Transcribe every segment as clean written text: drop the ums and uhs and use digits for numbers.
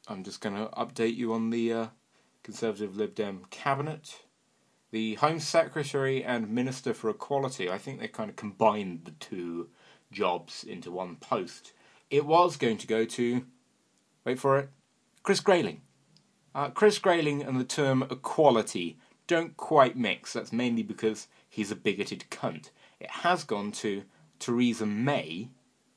I'm just going to update you on the Conservative Lib Dem cabinet. The Home Secretary and Minister for Equality, I think they kind of combined the two jobs into one post. It was going to go to, wait for it, Chris Grayling. Chris Grayling and the term equality don't quite mix. That's mainly because he's a bigoted cunt. It has gone to Theresa May,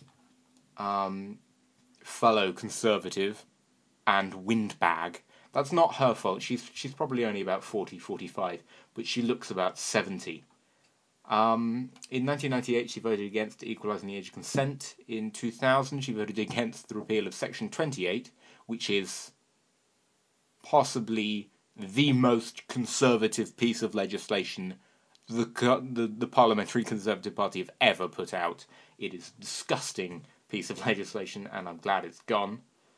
fellow Conservative and windbag. That's not her fault. She's probably only about 40, 45, but she looks about 70. In 1998, she voted against equalising the age of consent. In 2000, she voted against the repeal of Section 28, which is possibly the most conservative piece of legislation the Parliamentary Conservative Party have ever put out. It is a disgusting piece of legislation, and I'm glad it's gone.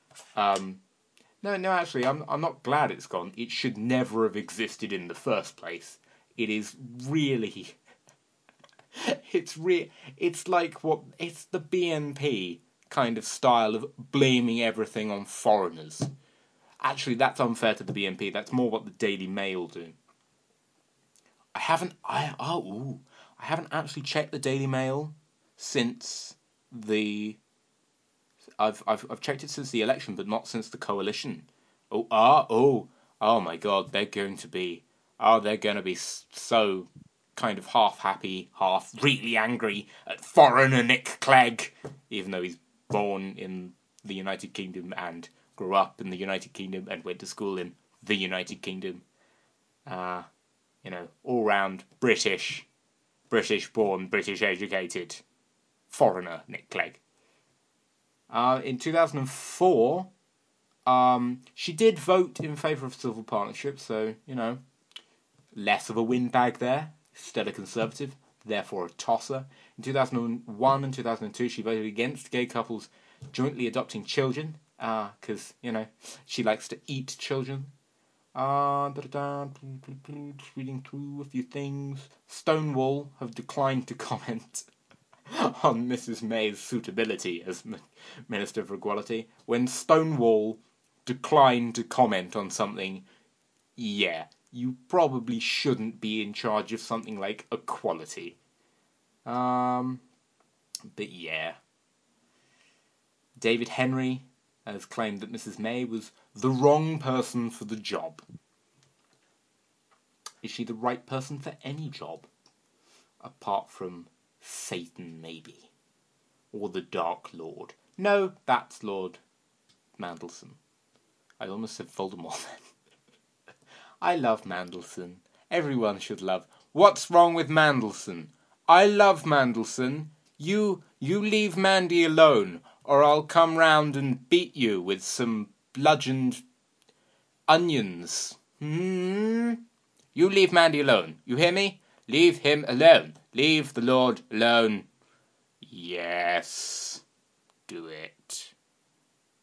No, actually, I'm not glad it's gone. It should never have existed in the first place. It is really... It's like it's the BNP kind of style of blaming everything on foreigners. Actually, that's unfair to the BNP. That's more what the Daily Mail do. I haven't actually checked the Daily Mail since the... I've checked it since the election, but not since the coalition. Oh my God, they're going to be so kind of half happy, half really angry at foreigner Nick Clegg, even though he's born in the United Kingdom and grew up in the United Kingdom and went to school in the United Kingdom. All round British born, British educated foreigner Nick Clegg. In 2004, she did vote in favour of civil partnership, so, less of a windbag there. Still a Conservative, therefore a tosser. In 2001 and 2002, she voted against gay couples jointly adopting children, because, she likes to eat children. Reading through a few things. Stonewall have declined to comment on Mrs. May's suitability as Minister for Equality. When Stonewall declined to comment on something, yeah, you probably shouldn't be in charge of something like equality. But yeah. David Henry has claimed that Mrs. May was the wrong person for the job. Is she the right person for any job? Apart from Satan, maybe. Or the Dark Lord. No, that's Lord Mandelson. I almost said Voldemort then. I love Mandelson. Everyone should love. What's wrong with Mandelson? I love Mandelson. You leave Mandy alone, or I'll come round and beat you with some bludgeoned onions. You leave Mandy alone. You hear me? Leave him alone. Leave the Lord alone. Yes. Do it.